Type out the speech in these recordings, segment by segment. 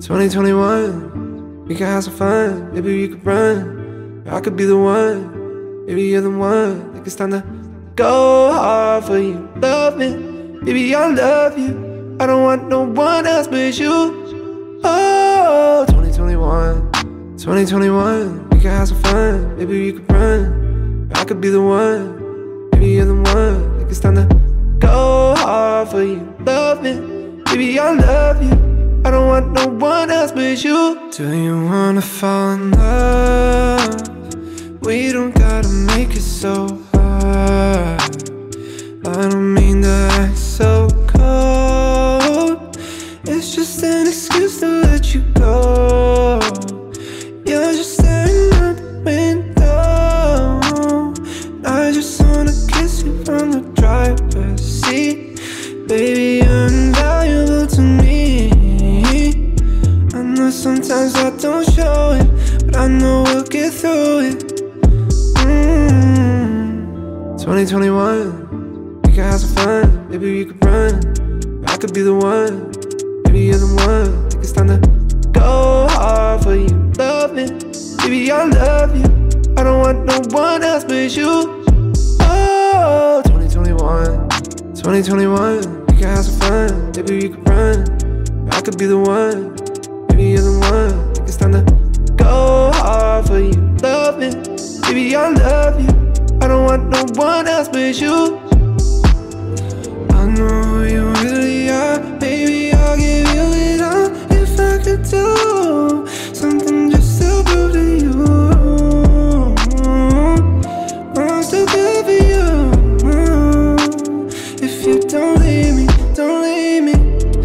2021, we can have some fun. Maybe you could run, I could be the one. Maybe you're the one. Think it's time to go hard for you. Love me, baby, I love you. I don't want no one else but you. Oh, 2021, we can have some fun. Maybe you could run, I could be the one. Maybe you're the one. Think it's time to go hard for you. Love me, baby, I love you. I don't want no one else but you. Do you wanna fall in love? We don't gotta make it so hard. I don't mean to act so cold. It's just an excuse to let you go. You're just staring out the window, and I just wanna kiss you from the driver's seat. Baby, you're invaluable to me. I know sometimes I don't show it, but I know we'll get through it. 2021, we can have some fun. Maybe we could run, I could be the one. Maybe you're the one. Think it's time to go hard for you. Love me, baby, I love you. I don't want no one else but you. Oh, 2021, we can have some fun. Maybe we could run, I could be the one. Maybe you're the one. Think it's time to go hard for you. Love me, baby, I love you. I don't want no one else but you. I know who you really are. Baby, I'll give you it all. If I could do something just to prove to you, I'm still there for you. If you don't leave me, don't leave me.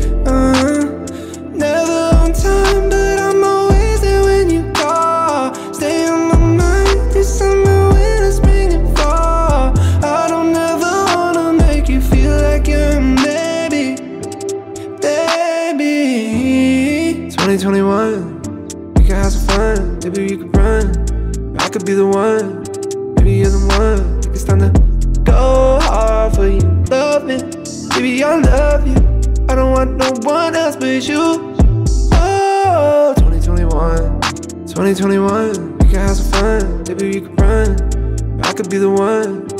Never on time, but I'm always there when you call. Stay on my mind this summer when it's spring and fall. I don't ever wanna make you feel like you're a maybe, baby. 2021, we can have some fun. Maybe you could run, I could be the one. Maybe you're the one. Think it's time to go hard for you. Love me, baby, I love you. I don't want no one else but you. Oh, 2021, we can have some fun. Maybe you could run, I could be the one.